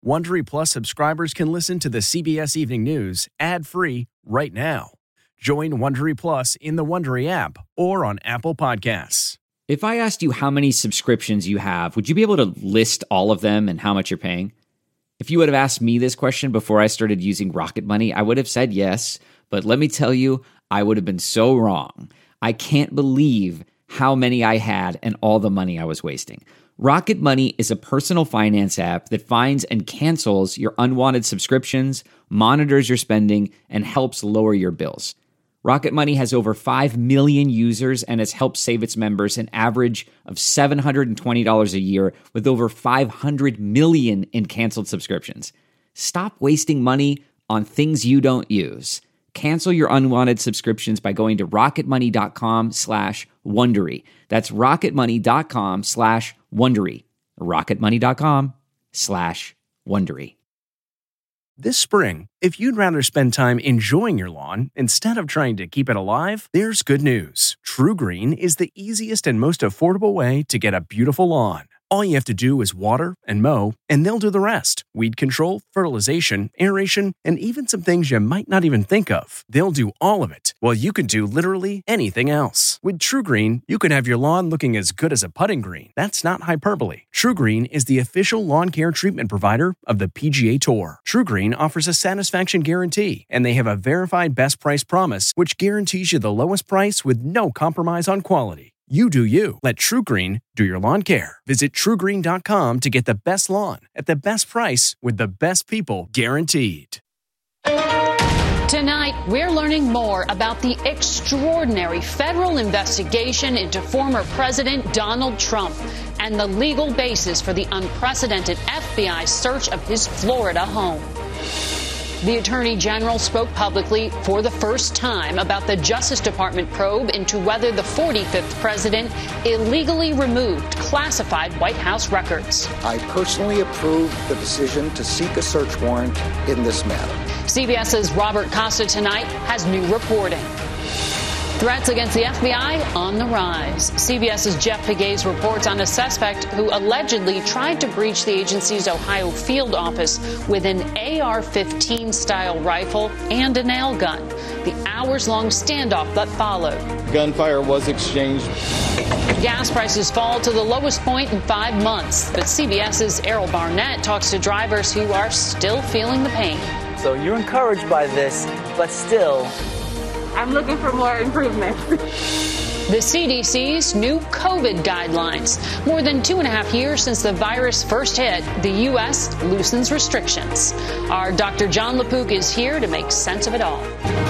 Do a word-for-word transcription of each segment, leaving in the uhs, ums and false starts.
Wondery Plus subscribers can listen to the C B S Evening News ad-free right now. Join Wondery Plus in the Wondery app or on Apple Podcasts. If I asked you how many subscriptions you have, would you be able to list all of them and how much you're paying? If you would have asked me this question before I started using Rocket Money, I would have said yes, but let me tell you, I would have been so wrong. I can't believe how many I had and all the money I was wasting. Rocket Money is a personal finance app that finds and cancels your unwanted subscriptions, monitors your spending, and helps lower your bills. Rocket Money has over five million users and has helped save its members an average of seven hundred twenty dollars a year with over five hundred million in canceled subscriptions. Stop wasting money on things you don't use. Cancel your unwanted subscriptions by going to rocketmoney.com slash Wondery. That's rocketmoney.com slash Wondery. rocketmoney.com slash Wondery. This spring, if you'd rather spend time enjoying your lawn instead of trying to keep it alive, there's good news. True Green is the easiest and most affordable way to get a beautiful lawn. All you have to do is water and mow, and they'll do the rest. Weed control, fertilization, aeration, and even some things you might not even think of. They'll do all of it, while you can do literally anything else. With True Green, you can have your lawn looking as good as a putting green. That's not hyperbole. True Green is the official lawn care treatment provider of the P G A Tour. True Green offers a satisfaction guarantee, and they have a verified best price promise, which guarantees you the lowest price with no compromise on quality. You do you. Let True Green do your lawn care. Visit true green dot com to get the best lawn at the best price with the best people guaranteed. Tonight, we're learning more about the extraordinary federal investigation into former President Donald Trump and the legal basis for the unprecedented F B I search of his Florida home. The Attorney General spoke publicly for the first time about the Justice Department probe into whether the forty-fifth president illegally removed classified White House records. I personally approve the decision to seek a search warrant in this matter. CBS's Robert Costa tonight has new reporting. Threats against the F B I on the rise. CBS's Jeff Pegues reports on a suspect who allegedly tried to breach the agency's Ohio field office with an A R fifteen style rifle and a nail gun. The hours-long standoff that followed. Gunfire was exchanged. Gas prices fall to the lowest point in five months. But CBS's Errol Barnett talks to drivers who are still feeling the pain. So you're encouraged by this, but still, I'm looking for more improvement. The C D C's new COVID guidelines. More than two and a half years since the virus first hit, the U S loosens restrictions. Our Doctor John LaPook is here to make sense of it all.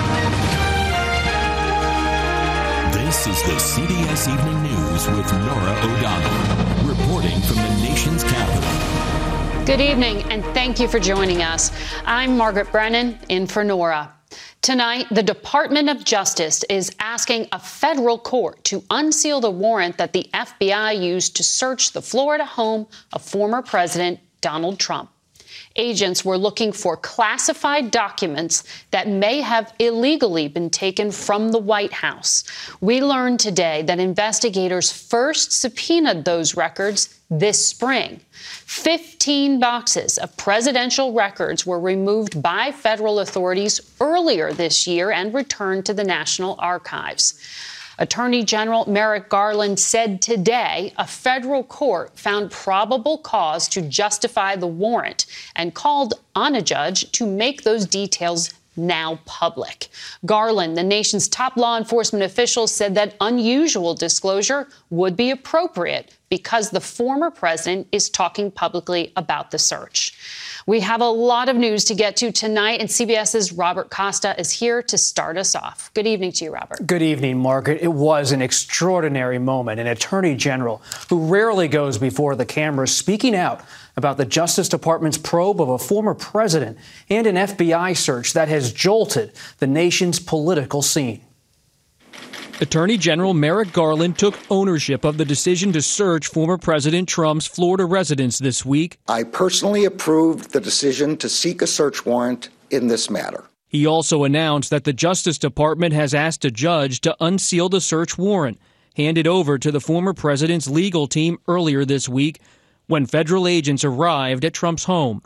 This is the C B S Evening News with Norah O'Donnell, reporting from the nation's capital. Good evening, and thank you for joining us. I'm Margaret Brennan, in for Norah. Tonight, the Department of Justice is asking a federal court to unseal the warrant that the F B I used to search the Florida home of former President Donald Trump. Agents were looking for classified documents that may have illegally been taken from the White House. We learned today that investigators first subpoenaed those records this spring. Fifteen boxes of presidential records were removed by federal authorities earlier this year and returned to the National Archives. Attorney General Merrick Garland said today a federal court found probable cause to justify the warrant and called on a judge to make those details now public. Garland, the nation's top law enforcement official, said that unusual disclosure would be appropriate because the former president is talking publicly about the search. We have a lot of news to get to tonight, and CBS's Robert Costa is here to start us off. Good evening to you, Robert. Good evening, Margaret. It was an extraordinary moment. An attorney general who rarely goes before the cameras speaking out about the Justice Department's probe of a former president and an F B I search that has jolted the nation's political scene. Attorney General Merrick Garland took ownership of the decision to search former President Trump's Florida residence this week. I personally approved the decision to seek a search warrant in this matter. He also announced that the Justice Department has asked a judge to unseal the search warrant, handed over to the former president's legal team earlier this week when federal agents arrived at Trump's home.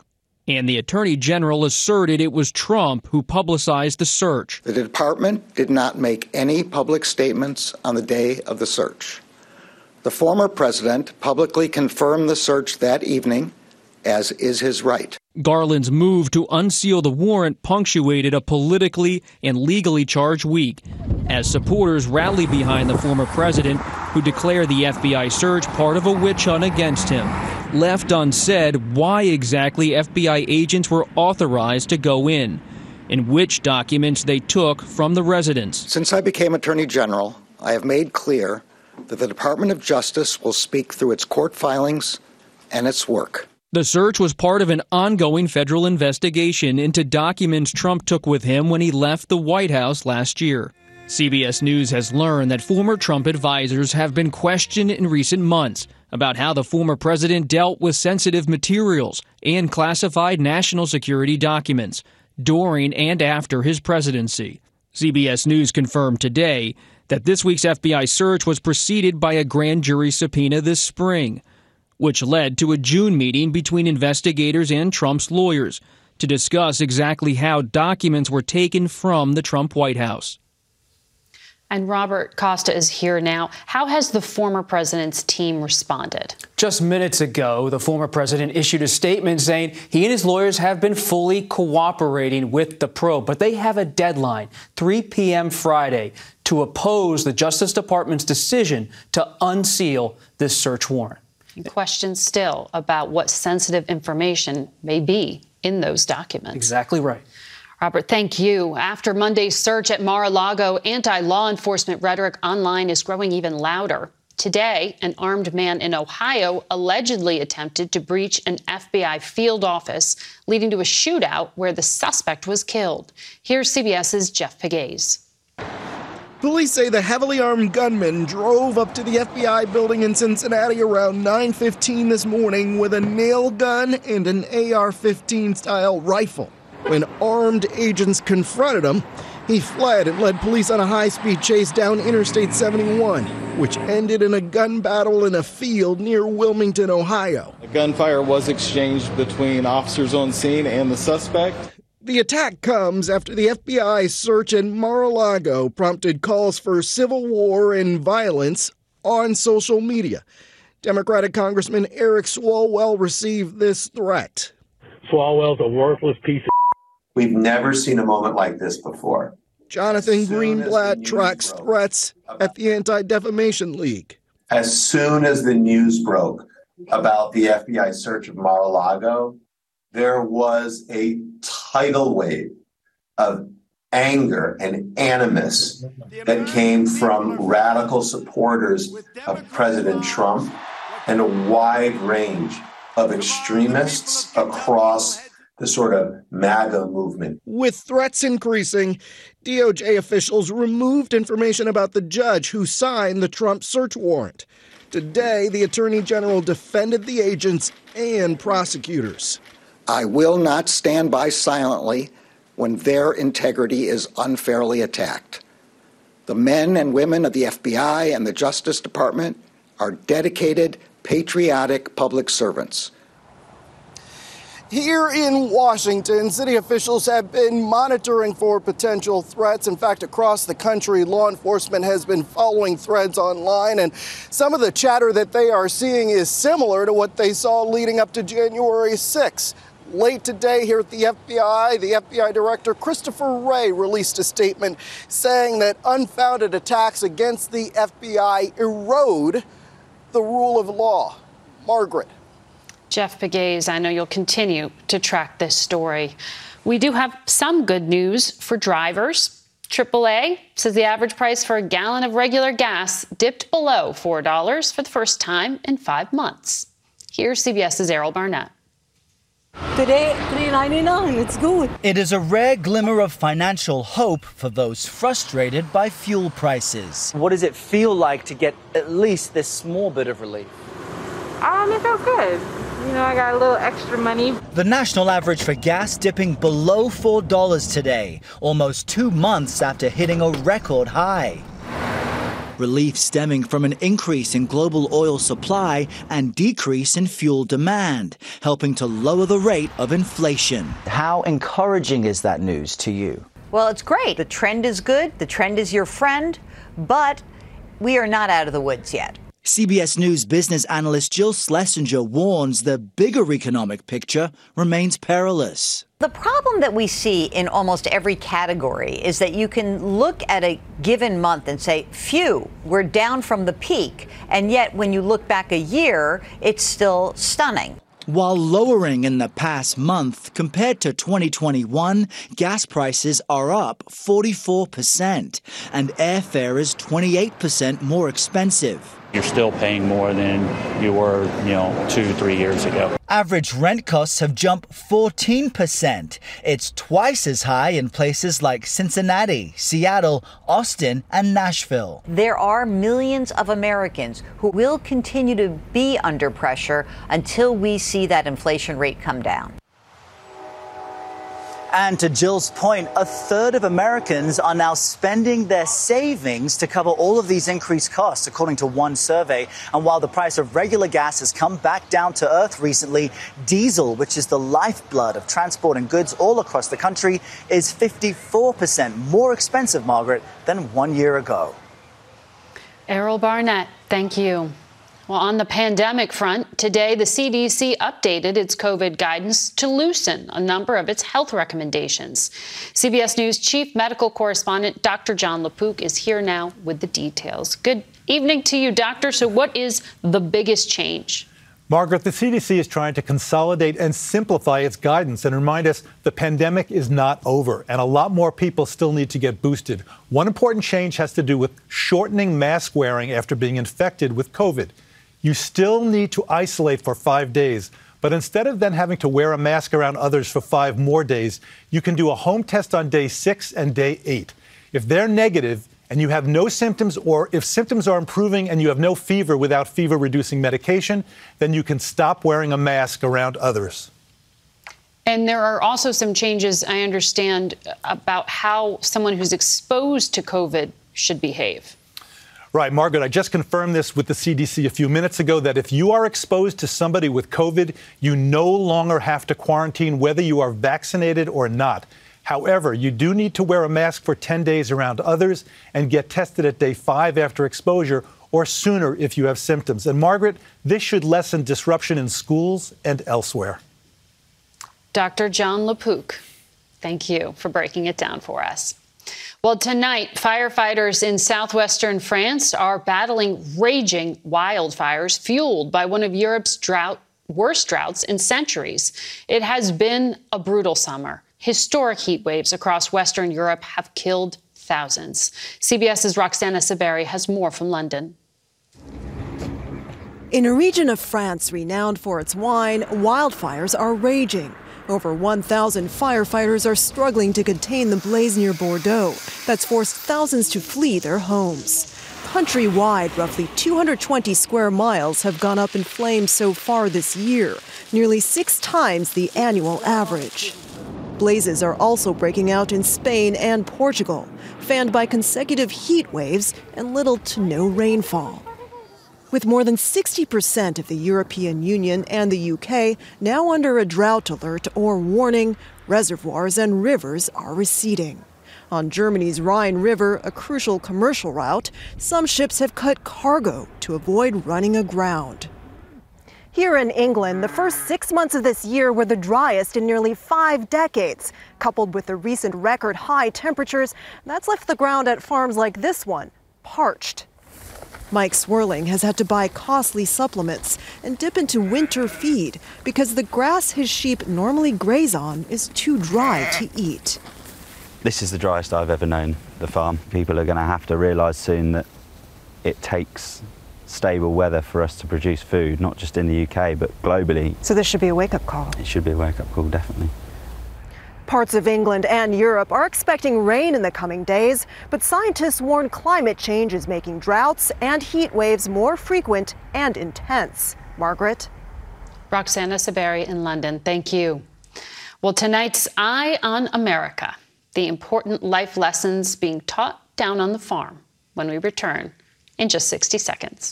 And the Attorney General asserted it was Trump who publicized the search. The department did not make any public statements on the day of the search. The former president publicly confirmed the search that evening, as is his right. Garland's move to unseal the warrant punctuated a politically and legally charged week as supporters rallied behind the former president, who declared the F B I search part of a witch hunt against him. Left unsaid why exactly F B I agents were authorized to go in and which documents they took from the residence. Since I became Attorney General, I have made clear that the Department of Justice will speak through its court filings and its work. The search was part of an ongoing federal investigation into documents Trump took with him when he left the White House last year. C B S News has learned that former Trump advisors have been questioned in recent months about how the former president dealt with sensitive materials and classified national security documents during and after his presidency. C B S News confirmed today that this week's F B I search was preceded by a grand jury subpoena this spring, which led to a June meeting between investigators and Trump's lawyers to discuss exactly how documents were taken from the Trump White House. And Robert Costa is here now. How has the former president's team responded? Just minutes ago, the former president issued a statement saying he and his lawyers have been fully cooperating with the probe, but they have a deadline, three p.m. Friday, to oppose the Justice Department's decision to unseal this search warrant. Questions still about what sensitive information may be in those documents. Exactly right. Robert, thank you. After Monday's search at Mar-a-Lago, anti-law enforcement rhetoric online is growing even louder. Today, an armed man in Ohio allegedly attempted to breach an F B I field office, leading to a shootout where the suspect was killed. Here's CBS's Jeff Pegues. Police say the heavily armed gunman drove up to the F B I building in Cincinnati around nine fifteen this morning with a nail gun and an A R fifteen style rifle. When armed agents confronted him, he fled and led police on a high-speed chase down Interstate seventy-one, which ended in a gun battle in a field near Wilmington, Ohio. A gunfire was exchanged between officers on scene and the suspect. The attack comes after the F B I search in Mar-a-Lago prompted calls for civil war and violence on social media. Democratic Congressman Eric Swalwell received this threat. Swalwell's a worthless piece of... We've never seen a moment like this before. Jonathan Greenblatt tracks threats at the Anti-Defamation League. As soon as the news broke about the F B I search of Mar-a-Lago, there was a tidal wave of anger and animus that came from radical supporters of President Trump and a wide range of extremists across the sort of MAGA movement. With threats increasing, D O J officials removed information about the judge who signed the Trump search warrant. Today, the Attorney General defended the agents and prosecutors. I will not stand by silently when their integrity is unfairly attacked. The men and women of the F B I and the Justice Department are dedicated, patriotic public servants. Here in Washington, city officials have been monitoring for potential threats. In fact, across the country, law enforcement has been following threads online, and some of the chatter that they are seeing is similar to what they saw leading up to January sixth. Late today here at the F B I, the F B I Director Christopher Wray released a statement saying that unfounded attacks against the F B I erode the rule of law. Margaret. Jeff Pegues, I know you'll continue to track this story. We do have some good news for drivers. triple A says the average price for a gallon of regular gas dipped below four dollars for the first time in five months. Here's CBS's Errol Barnett. Today, three ninety-nine, it's good. It is a rare glimmer of financial hope for those frustrated by fuel prices. What does it feel like to get at least this small bit of relief? Um, it feels good. You know, I got a little extra money. The national average for gas dipping below four dollars today, almost two months after hitting a record high. relief stemming from an increase in global oil supply and decrease in fuel demand, helping to lower the rate of inflation. How encouraging is that news to you? Well, it's great. The trend is good. The trend is your friend, but we are not out of the woods yet. C B S News business analyst Jill Schlesinger warns the bigger economic picture remains perilous. The problem that we see in almost every category is that you can look at a given month and say, phew, we're down from the peak. And yet when you look back a year, it's still stunning. While lowering in the past month, compared to twenty twenty-one, gas prices are up forty-four percent and airfare is twenty-eight percent more expensive. You're still paying more than you were, you know, two, three years ago. Average rent costs have jumped fourteen percent. It's twice as high in places like Cincinnati, Seattle, Austin, and Nashville. There are millions of Americans who will continue to be under pressure until we see that inflation rate come down. And to Jill's point, a third of Americans are now spending their savings to cover all of these increased costs, according to one survey. And while the price of regular gas has come back down to earth recently, diesel, which is the lifeblood of transporting goods all across the country, is fifty-four percent more expensive, Margaret, than one year ago. Errol Barnett, thank you. Well, on the pandemic front, today the C D C updated its COVID guidance to loosen a number of its health recommendations. C B S News chief medical correspondent Doctor Jon LaPook is here now with the details. Good evening to you, Doctor. So what is the biggest change? Margaret, the C D C is trying to consolidate and simplify its guidance and remind us the pandemic is not over and a lot more people still need to get boosted. One important change has to do with shortening mask wearing after being infected with COVID. You still need to isolate for five days, but instead of then having to wear a mask around others for five more days, you can do a home test on day six and day eight. If they're negative and you have no symptoms, or if symptoms are improving and you have no fever without fever-reducing medication, then you can stop wearing a mask around others. And there are also some changes, I understand, about how someone who's exposed to COVID should behave. Right, Margaret, I just confirmed this with the C D C a few minutes ago, that if you are exposed to somebody with COVID, you no longer have to quarantine whether you are vaccinated or not. However, you do need to wear a mask for ten days around others and get tested at day five after exposure or sooner if you have symptoms. And Margaret, this should lessen disruption in schools and elsewhere. Doctor Jon LaPook, thank you for breaking it down for us. Well, tonight, firefighters in southwestern France are battling raging wildfires fueled by one of Europe's drought, worst droughts in centuries. It has been a brutal summer. Historic heat waves across Western Europe have killed thousands. CBS's Roxana Saberi has more from London. In a region of France renowned for its wine, wildfires are raging. Over one thousand firefighters are struggling to contain the blaze near Bordeaux that's forced thousands to flee their homes. Countrywide, roughly two hundred twenty square miles have gone up in flames so far this year, nearly six times the annual average. Blazes are also breaking out in Spain and Portugal, fanned by consecutive heat waves and little to no rainfall. With more than sixty percent of the European Union and the U K now under a drought alert or warning, reservoirs and rivers are receding. On Germany's Rhine River, a crucial commercial route, some ships have cut cargo to avoid running aground. Here in England, the first six months of this year were the driest in nearly five decades. Coupled with the recent record high temperatures, that's left the ground at farms like this one parched. Mike Swirling has had to buy costly supplements and dip into winter feed because the grass his sheep normally graze on is too dry to eat. This is the driest I've ever known the farm. People are going to have to realise soon that it takes stable weather for us to produce food, not just in the U K, but globally. So this should be a wake-up call. It should be a wake-up call, definitely. Parts of England and Europe are expecting rain in the coming days, but scientists warn climate change is making droughts and heat waves more frequent and intense. Margaret? Roxana Saberi in London, thank you. Well, tonight's Eye on America, the important life lessons being taught down on the farm. When we return, in just sixty seconds.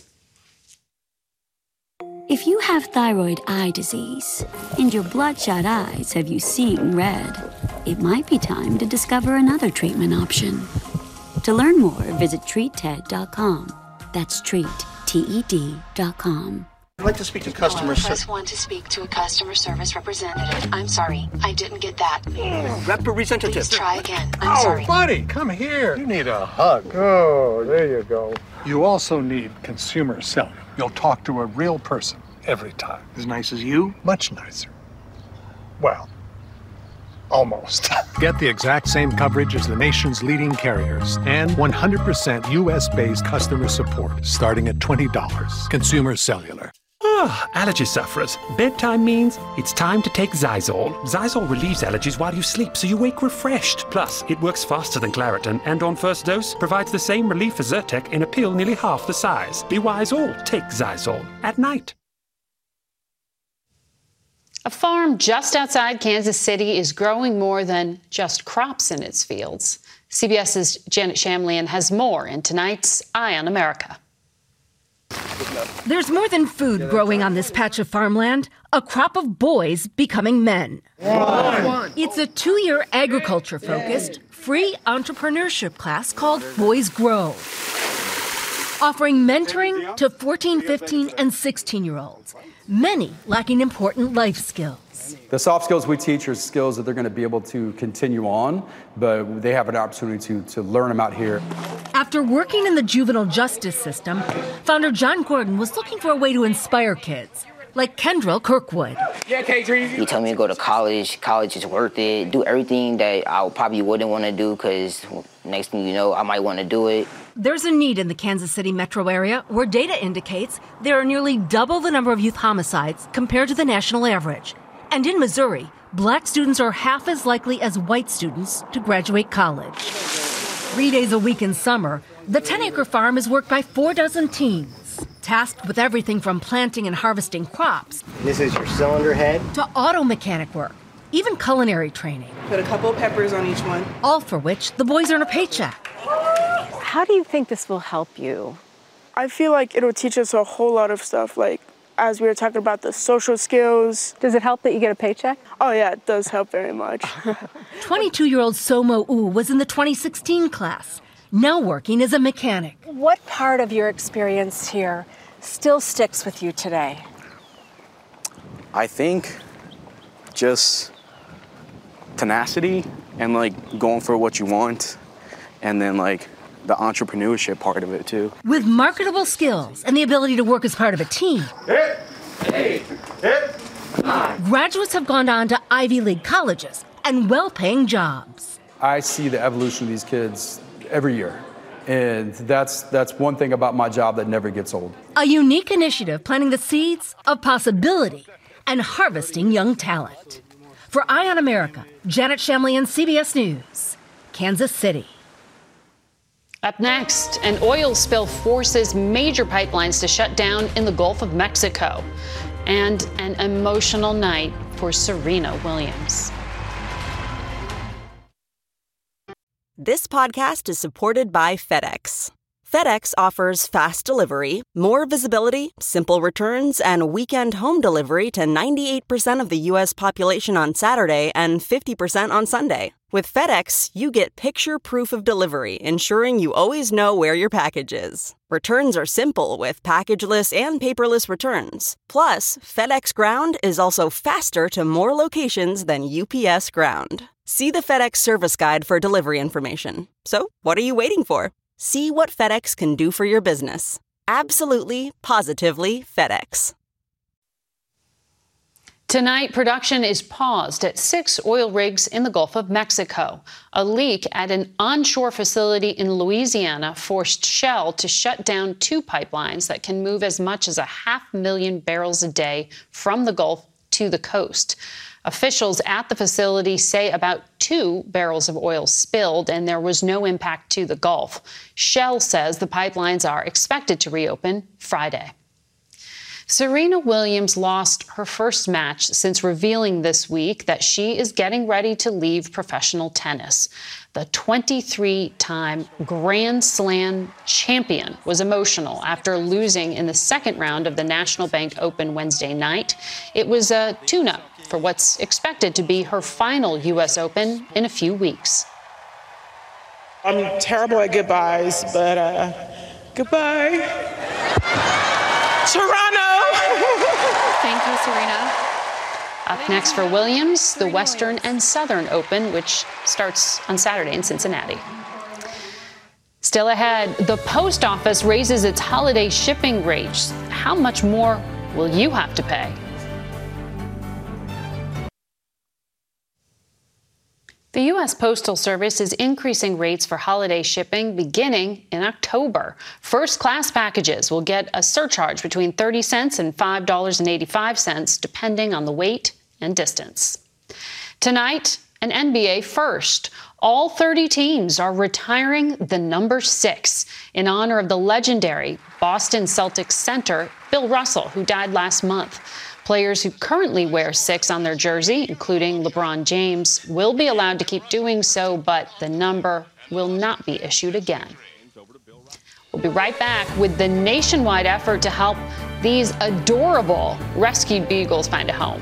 If you have thyroid eye disease and your bloodshot eyes have you seeing red, it might be time to discover another treatment option. To learn more, visit treat ted dot com. That's treat, T E D dot com. I'd like to speak to customer service. Press one to speak to a customer service representative. I'm sorry, I didn't get that. Representative. Please try again. I'm oh, sorry. buddy, come here. You need a hug. Oh, there you go. You also need consumer cellular. You'll talk to a real person every time. As nice as you? Much nicer. Well, almost. Get the exact same coverage as the nation's leading carriers and one hundred percent U S-based customer support starting at twenty dollars. Consumer Cellular. Ah, allergy sufferers. Bedtime means it's time to take Zysol. Zysol relieves allergies while you sleep, so you wake refreshed. Plus, it works faster than Claritin, and on first dose, provides the same relief as Zyrtec in a pill nearly half the size. Be wise all. Take Zysol at night. A farm just outside Kansas City is growing more than just crops in its fields. CBS's Janet Shamlian has more in tonight's Eye on America. There's more than food growing on this patch of farmland, a crop of boys becoming men. One. It's a two-year agriculture-focused, free entrepreneurship class called Boys Grow, offering mentoring to fourteen, fifteen, and sixteen-year-olds, many lacking important life skills. The soft skills we teach are skills that they're going to be able to continue on, but they have an opportunity to, to learn them out here. After working in the juvenile justice system, founder John Gordon was looking for a way to inspire kids, like Kendrell Kirkwood. Yeah, he told me to go to college. College is worth it. Do everything that I probably wouldn't want to do because next thing you know, I might want to do it. There's a need in the Kansas City metro area where data indicates there are nearly double the number of youth homicides compared to the national average. And in Missouri, black students are half as likely as white students to graduate college. Three days a week in summer, the ten-acre farm is worked by four dozen teens, tasked with everything from planting and harvesting crops. This is your cylinder head. To auto mechanic work, even culinary training. Put a couple of peppers on each one. All for which the boys earn a paycheck. How do you think this will help you? I feel like it'll teach us a whole lot of stuff, like as we were talking about the social skills. Does it help that you get a paycheck? Oh yeah, it does help very much. twenty-two-year-old Somo U was in the twenty sixteen class, now working as a mechanic. What part of your experience here still sticks with you today? I think just tenacity and like going for what you want, and then like the entrepreneurship part of it too. With marketable skills and the ability to work as part of a team, hit, hit, hit. Graduates have gone on to Ivy League colleges and well-paying jobs. I see the evolution of these kids every year, and that's that's one thing about my job that never gets old. A unique initiative planting the seeds of possibility and harvesting young talent. For Eye on America, Janet Shamlian, C B S News, Kansas City. Up next, an oil spill forces major pipelines to shut down in the Gulf of Mexico. And an emotional night for Serena Williams. This podcast is supported by FedEx. FedEx offers fast delivery, more visibility, simple returns, and weekend home delivery to ninety-eight percent of the U S population on Saturday and fifty percent on Sunday. With FedEx, you get picture proof of delivery, ensuring you always know where your package is. Returns are simple with packageless and paperless returns. Plus, FedEx Ground is also faster to more locations than U P S Ground. See the FedEx service guide for delivery information. So, what are you waiting for? See what FedEx can do for your business. Absolutely, positively FedEx. Tonight, production is paused at six oil rigs in the Gulf of Mexico. A leak at an onshore facility in Louisiana forced Shell to shut down two pipelines that can move as much as a half million barrels a day from the Gulf to the coast. Officials at the facility say about two barrels of oil spilled and there was no impact to the Gulf. Shell says the pipelines are expected to reopen Friday. Serena Williams lost her first match since revealing this week that she is getting ready to leave professional tennis. The twenty-three-time Grand Slam champion was emotional after losing in the second round of the National Bank Open Wednesday night. It was a tune-up for what's expected to be her final U S Open in a few weeks. I'm terrible at goodbyes, but uh, goodbye, Toronto! Thank you, Serena. Up next for Williams, the Western and Southern Open, which starts on Saturday in Cincinnati. Still ahead, the post office raises its holiday shipping rates. How much more will you have to pay? The U S Postal Service is increasing rates for holiday shipping beginning in October. First-class packages will get a surcharge between thirty cents and five dollars and eighty-five cents, depending on the weight and distance. Tonight, an N B A first. All thirty teams are retiring the number six in honor of the legendary Boston Celtics center Bill Russell, who died last month. Players who currently wear six on their jersey, including LeBron James, will be allowed to keep doing so, but the number will not be issued again. We'll be right back with the nationwide effort to help these adorable rescued beagles find a home.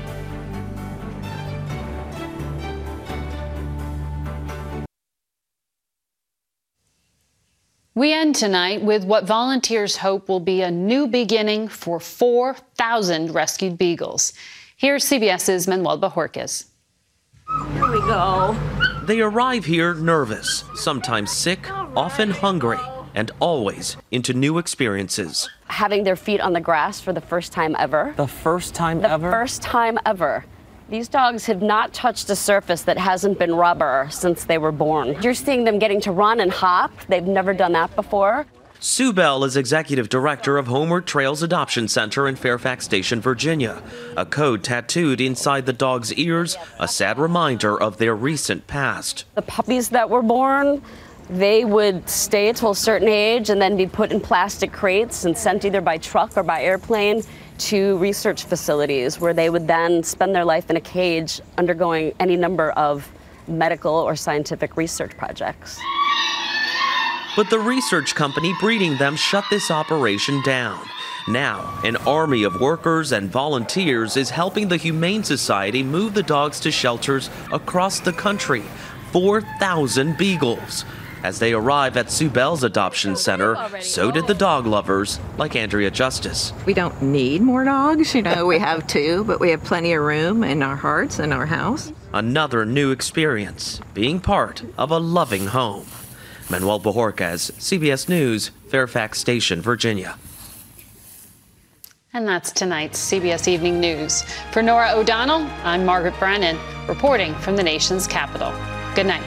We end tonight with what volunteers hope will be a new beginning for four thousand rescued beagles. Here's CBS's Manuel Bojorquez. Here we go. They arrive here nervous, sometimes sick, often hungry, and always into new experiences. Having their feet on the grass for the first time ever. The first time the ever? The first time ever. These dogs have not touched a surface that hasn't been rubber since they were born. You're seeing them getting to run and hop. They've never done that before. Sue Bell is executive director of Homeward Trails Adoption Center in Fairfax Station, Virginia. A code tattooed inside the dog's ears, a sad reminder of their recent past. The puppies that were born, they would stay till a certain age and then be put in plastic crates and sent either by truck or by airplane to research facilities where they would then spend their life in a cage undergoing any number of medical or scientific research projects. But the research company breeding them shut this operation down. Now, an army of workers and volunteers is helping the Humane Society move the dogs to shelters across the country. four thousand beagles. As they arrive at Sue Bell's adoption center, so did the dog lovers like Andrea Justice. We don't need more dogs, you know, we have two, but we have plenty of room in our hearts and our house. Another new experience, being part of a loving home. Manuel Bojorquez, C B S News, Fairfax Station, Virginia. And that's tonight's C B S Evening News. For Nora O'Donnell, I'm Margaret Brennan, reporting from the nation's capital. Good night.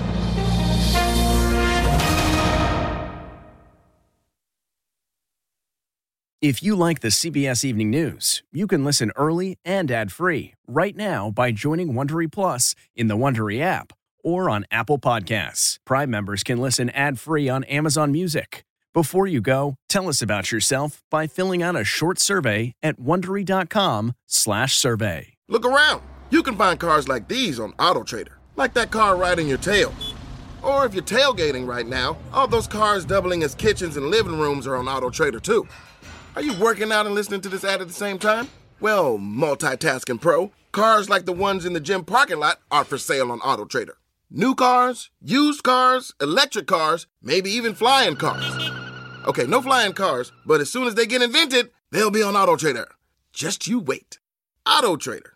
If you like the C B S Evening News, you can listen early and ad-free right now by joining Wondery Plus in the Wondery app or on Apple Podcasts. Prime members can listen ad-free on Amazon Music. Before you go, tell us about yourself by filling out a short survey at Wondery.com slash survey. Look around. You can find cars like these on AutoTrader, like that car riding your tail. Or if you're tailgating right now, all those cars doubling as kitchens and living rooms are on AutoTrader too. Are you working out and listening to this ad at the same time? Well, multitasking pro, cars like the ones in the gym parking lot are for sale on AutoTrader. New cars, used cars, electric cars, maybe even flying cars. Okay, no flying cars, but as soon as they get invented, they'll be on AutoTrader. Just you wait. AutoTrader.